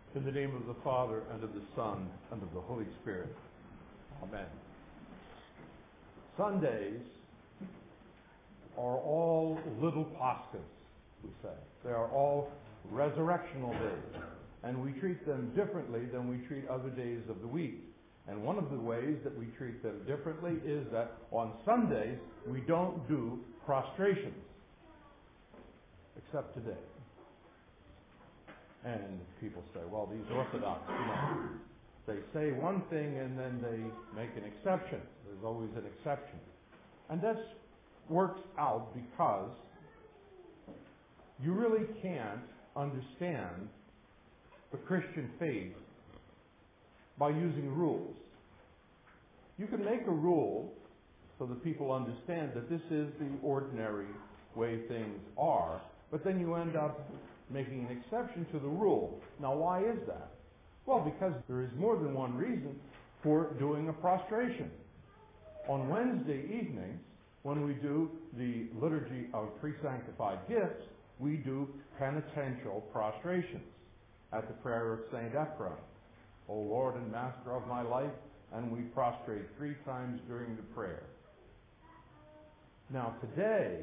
In the name of the Father, and of the Son, and of the Holy Spirit. Amen. Sundays are all little Paschas, we say. They are all resurrectional days. And we treat them differently than we treat other days of the week. And one of the ways that we treat them differently is that on Sundays we don't do prostrations, except today. And people say, well, these Orthodox, they say one thing and then they make an exception. There's always an exception. And that works out because you really can't understand the Christian faith by using rules. You can make a rule so that people understand that this is the ordinary way things are, but then you end up making an exception to the rule. Now, why is that? Well, because there is more than one reason for doing a prostration. On Wednesday evenings, when we do the liturgy of pre-sanctified gifts, we do penitential prostrations at the prayer of St. Ephraim. O Lord and Master of my life, and we prostrate 3 times during the prayer. Now, today,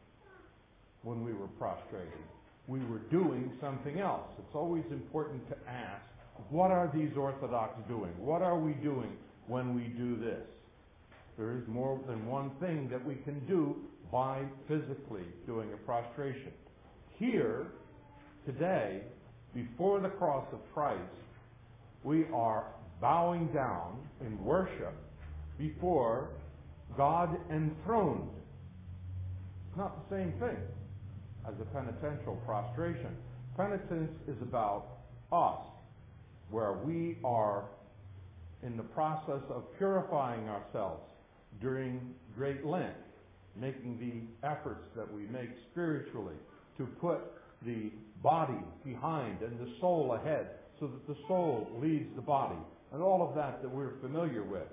when we were prostrating, we were doing something else. It's always important to ask, what are these Orthodox doing? What are we doing when we do this? There is more than one thing that we can do by physically doing a prostration. Here, today, before the cross of Christ, we are bowing down in worship before God enthroned. It's not the same thing as a penitential prostration. Penitence is about us, where we are in the process of purifying ourselves during Great Lent, making the efforts that we make spiritually to put the body behind and the soul ahead, so that the soul leads the body, and all of that we're familiar with.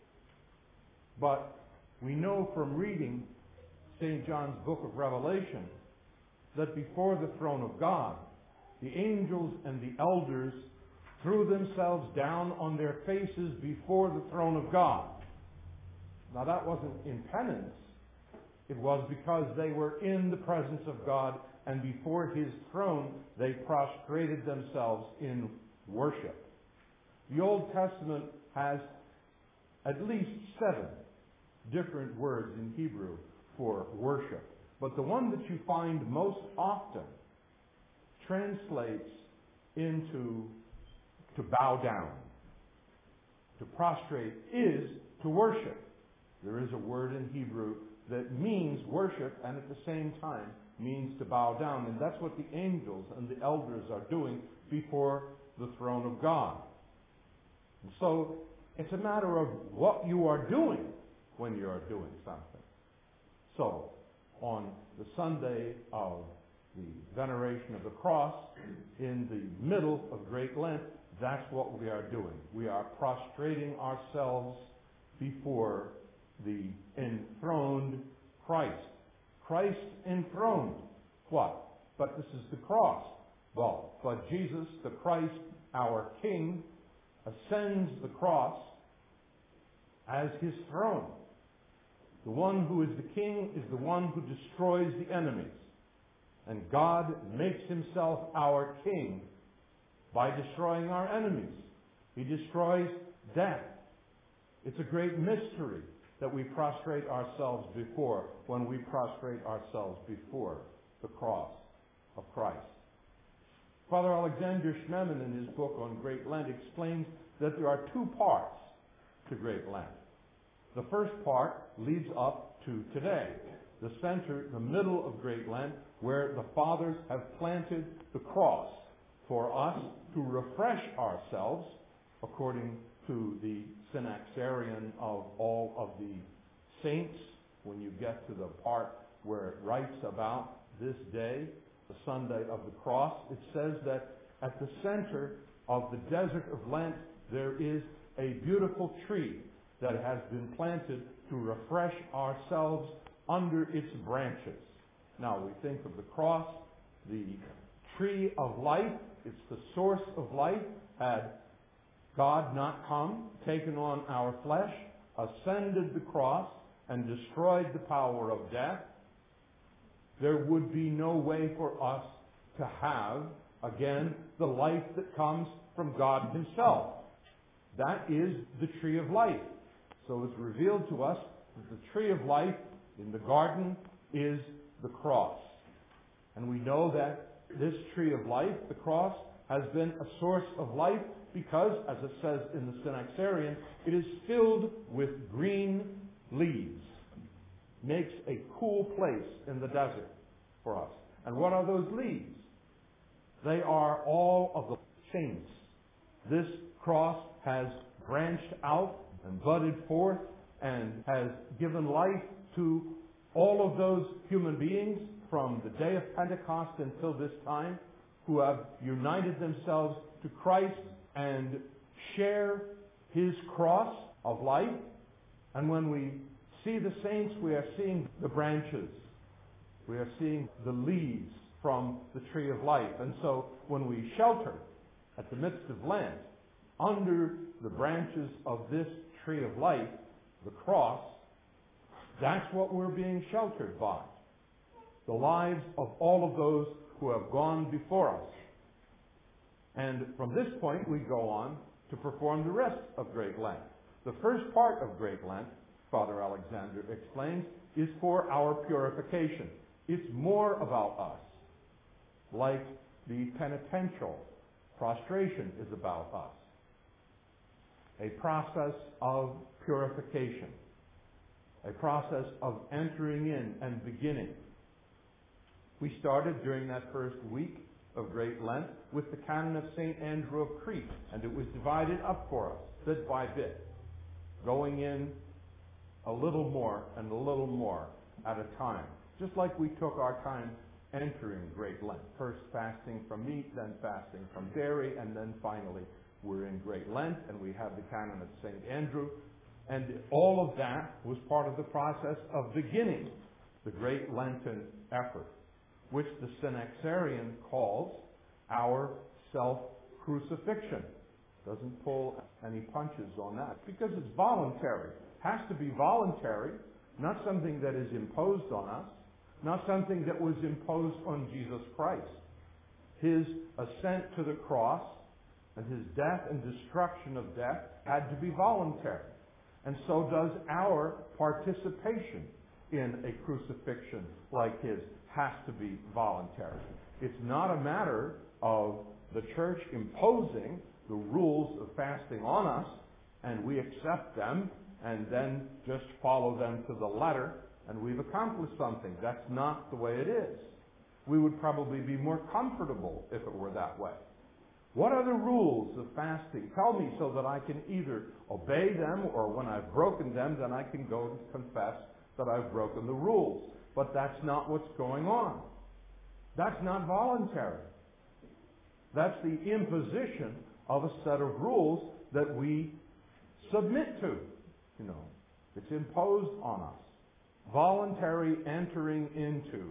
But we know from reading St. John's book of Revelation that before the throne of God, the angels and the elders threw themselves down on their faces before the throne of God. Now that wasn't in penance. It was because they were in the presence of God, and before His throne they prostrated themselves in worship. The Old Testament has at least 7 different words in Hebrew for worship. But the one that you find most often translates into to bow down. To prostrate is to worship. There is a word in Hebrew that means worship and at the same time means to bow down. And that's what the angels and the elders are doing before the throne of God. And so it's a matter of what you are doing when you are doing something. So, on the Sunday of the veneration of the cross, in the middle of Great Lent, that's what we are doing. We are prostrating ourselves before the enthroned Christ. Christ enthroned. What? But this is the cross. Well, but Jesus, the Christ, our King, ascends the cross as His throne. The one who is the King is the one who destroys the enemies. And God makes Himself our King by destroying our enemies. He destroys death. It's a great mystery that we prostrate ourselves before when we prostrate ourselves before the cross of Christ. Father Alexander Schmemann, in his book on Great Lent, explains that there are 2 parts to Great Lent. The first part leads up to today, the center, the middle of Great Lent, where the fathers have planted the cross for us to refresh ourselves according to the synaxarion of all of the saints. When you get to the part where it writes about this day, the Sunday of the cross, it says that at the center of the desert of Lent there is a beautiful tree that has been planted to refresh ourselves under its branches. Now we think of the cross, the tree of life, It's the source of life. Had God not come, taken on our flesh, ascended the cross, and destroyed the power of death, there would be no way for us to have, again, the life that comes from God Himself. That is the tree of life. So it's revealed to us that the tree of life in the garden is the cross. And we know that this tree of life, the cross, has been a source of life because, as it says in the Synaxarion, it is filled with green leaves. Makes a cool place in the desert for us. And what are those leaves? They are all of the saints. This cross has branched out and budded forth and has given life to all of those human beings from the day of Pentecost until this time who have united themselves to Christ and share His cross of life. And when we see the saints, we are seeing the branches. We are seeing the leaves from the tree of life. And so when we shelter at the midst of Lent under the branches of this tree of life, the cross, that's what we're being sheltered by. The lives of all of those who have gone before us. And from this point we go on to perform the rest of Great Lent. The first part of Great Lent, Father Alexander explains, is for our purification. It's more about us, like the penitential prostration is about us. A process of purification, a process of entering in and beginning. We started during that first week of Great Lent with the Canon of St. Andrew of Crete, and it was divided up for us, bit by bit, going in a little more and a little more at a time, just like we took our time entering Great Lent. First fasting from meat, then fasting from dairy, and then finally we're in Great Lent, and we have the Canon of St. Andrew. And all of that was part of the process of beginning the Great Lenten effort, which the Synaxarion calls our self-crucifixion. Doesn't pull any punches on that, because it's voluntary. Has to be voluntary, not something that is imposed on us, not something that was imposed on Jesus Christ. His ascent to the cross and His death and destruction of death had to be voluntary. And so does our participation in a crucifixion like His has to be voluntary. It's not a matter of the Church imposing the rules of fasting on us, and we accept them and then just follow them to the letter, and we've accomplished something. That's not the way it is. We would probably be more comfortable if it were that way. What are the rules of fasting? Tell me so that I can either obey them, or when I've broken them, then I can go and confess that I've broken the rules. But that's not what's going on. That's not voluntary. That's the imposition of a set of rules that we submit to. It's imposed on us. Voluntary entering into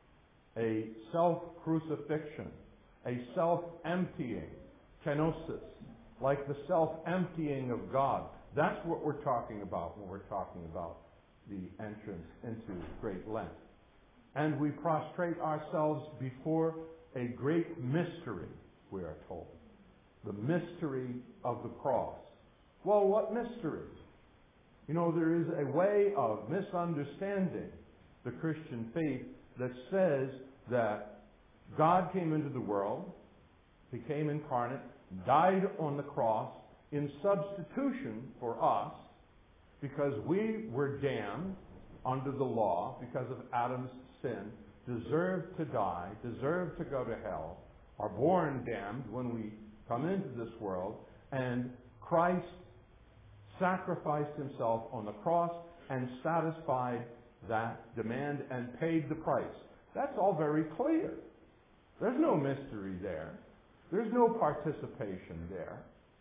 a self-crucifixion, a self-emptying, kenosis, like the self-emptying of God. That's what we're talking about when we're talking about the entrance into Great Lent. And we prostrate ourselves before a great mystery, we are told. The mystery of the cross. Well, what mystery? There is a way of misunderstanding the Christian faith that says that God came into the world, became incarnate, died on the cross in substitution for us because we were damned under the law because of Adam's sin, deserved to die, deserved to go to hell, are born damned when we come into this world, and Christ sacrificed Himself on the cross and satisfied that demand and paid the price. That's all very clear. There's no mystery there. There's no participation there.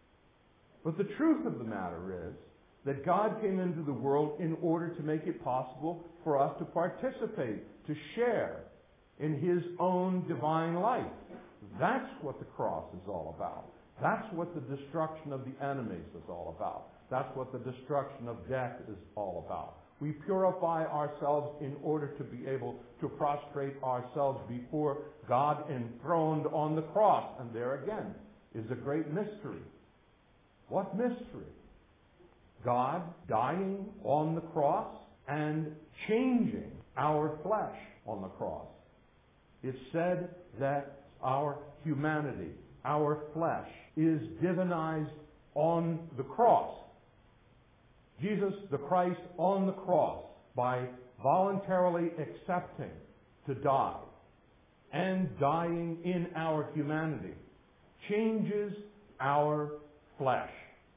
But the truth of the matter is that God came into the world in order to make it possible for us to participate, to share in His own divine life. That's what the cross is all about. That's what the destruction of the enemies is all about. That's what the destruction of death is all about. We purify ourselves in order to be able to prostrate ourselves before God enthroned on the cross. And there again is a great mystery. What mystery? God dying on the cross and changing our flesh on the cross. It's said that our humanity, our flesh, is divinized on the cross. Jesus the Christ on the cross, by voluntarily accepting to die and dying in our humanity, changes our flesh.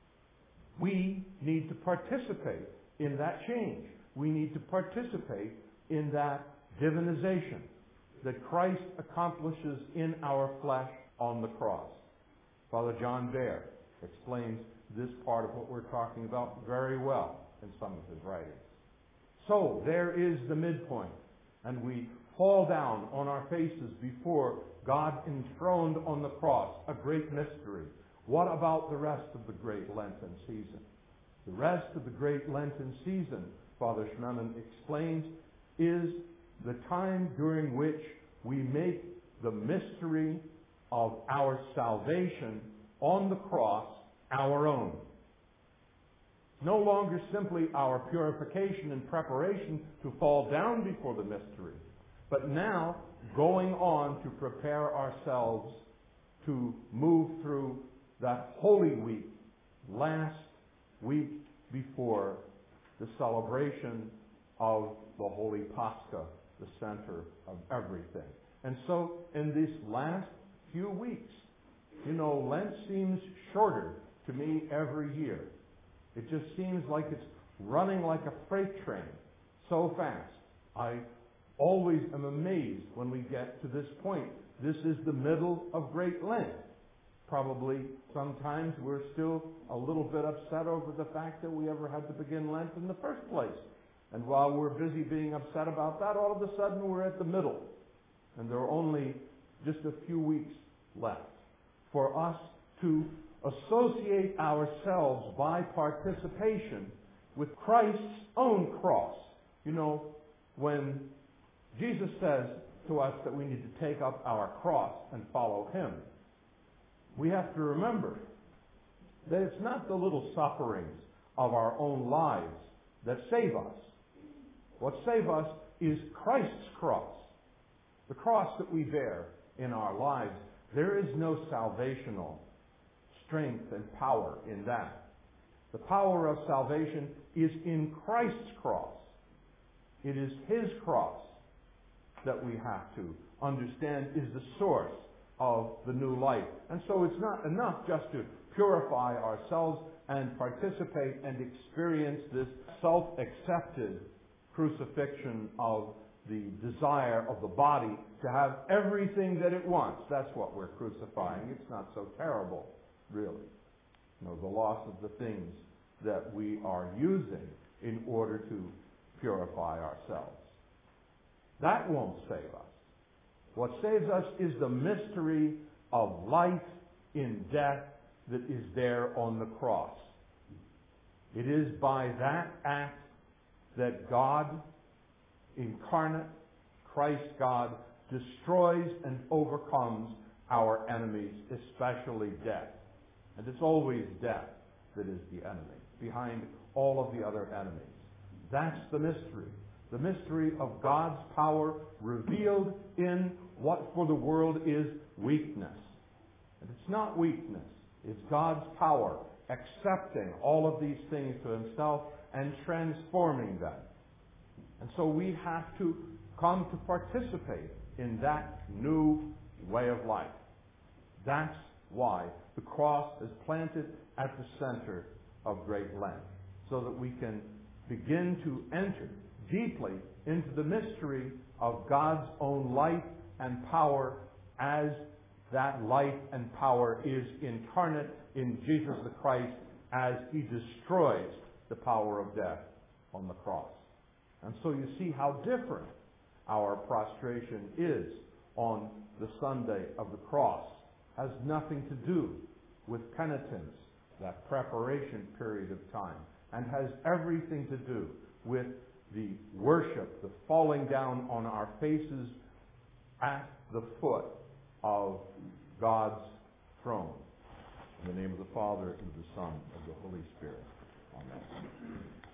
We need to participate in that change. We need to participate in that divinization that Christ accomplishes in our flesh on the cross. Father John Baer explains this part of what we're talking about very well in some of his writings. So there is the midpoint, and we fall down on our faces before God enthroned on the cross, a great mystery. What about the rest of the great Lenten season? The rest of the great Lenten season, Father Schmemann explains, is the time during which we make the mystery of our salvation on the cross our own. It's no longer simply our purification and preparation to fall down before the mystery, but now going on to prepare ourselves to move through that Holy Week, last week before the celebration of the Holy Pascha, the center of everything. And so in these last few weeks, Lent seems shorter to me every year. It just seems like it's running like a freight train so fast. I always am amazed when we get to this point. This is the middle of Great Lent. Probably sometimes we're still a little bit upset over the fact that we ever had to begin Lent in the first place. And while we're busy being upset about that, all of a sudden we're at the middle. And there are only just a few weeks left for us to associate ourselves by participation with Christ's own cross. When Jesus says to us that we need to take up our cross and follow Him, we have to remember that it's not the little sufferings of our own lives that save us. What saves us is Christ's cross, the cross that we bear in our lives. There is no salvational strength and power in that. The power of salvation is in Christ's cross. It is His cross that we have to understand is the source of the new life. And so it's not enough just to purify ourselves and participate and experience this self-accepted crucifixion of the desire of the body to have everything that it wants. That's what we're crucifying. It's not so terrible, really. The loss of the things that we are using in order to purify ourselves. That won't save us. What saves us is the mystery of life in death that is there on the cross. It is by that act that God incarnate, Christ God, destroys and overcomes our enemies, especially death. And it's always death that is the enemy, behind all of the other enemies. That's the mystery of God's power revealed in what for the world is weakness. And it's not weakness, it's God's power accepting all of these things to Himself and transforming them. And so we have to come to participate in that new way of life. That's why the cross is planted at the center of Great Lent, so that we can begin to enter deeply into the mystery of God's own life and power, as that life and power is incarnate in Jesus the Christ as He destroys the power of death on the cross. And so you see how different our prostration is on the Sunday of the cross, has nothing to do with penitence, that preparation period of time, and has everything to do with the worship, the falling down on our faces at the foot of God's throne. In the name of the Father, and of the Son, and of the Holy Spirit. Amen.